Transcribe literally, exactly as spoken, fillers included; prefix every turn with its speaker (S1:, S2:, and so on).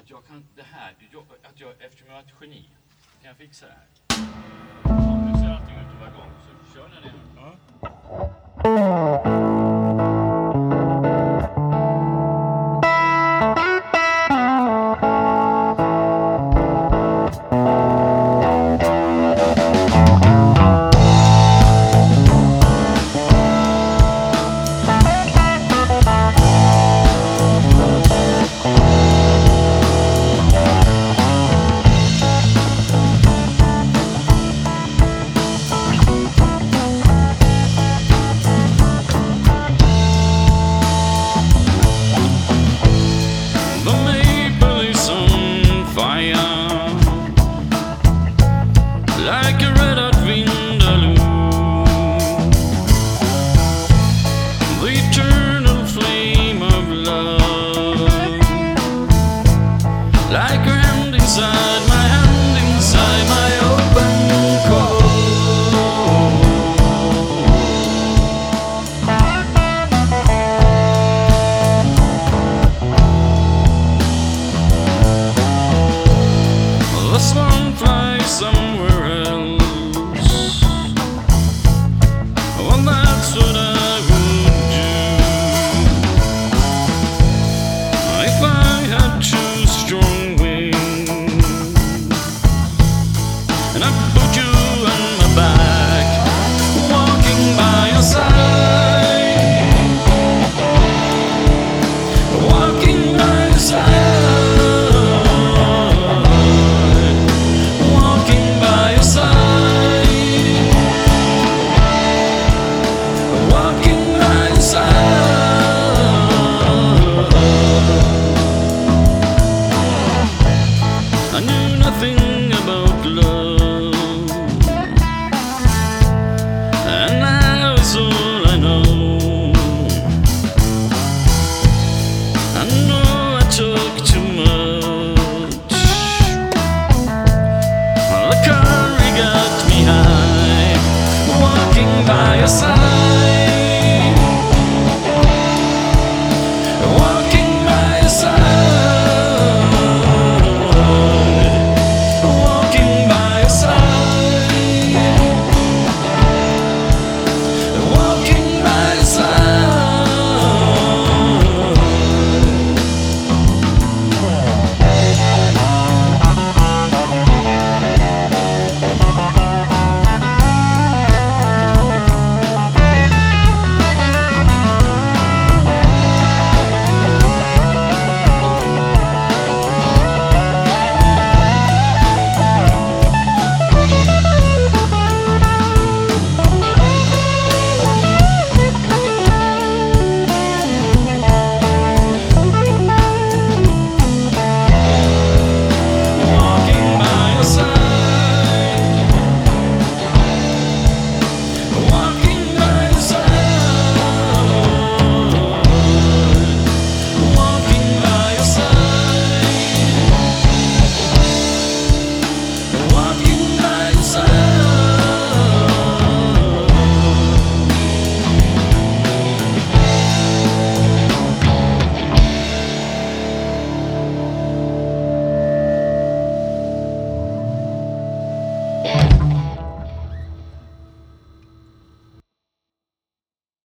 S1: att jag kan det här, jag, att jag, eftersom jag är ett geni, kan jag fixa det här. Ja, nu ser allting ut att vara igång, så kör den igen. Ja. Like a red hot vindaloo, the eternal flame of love, like a hand inside.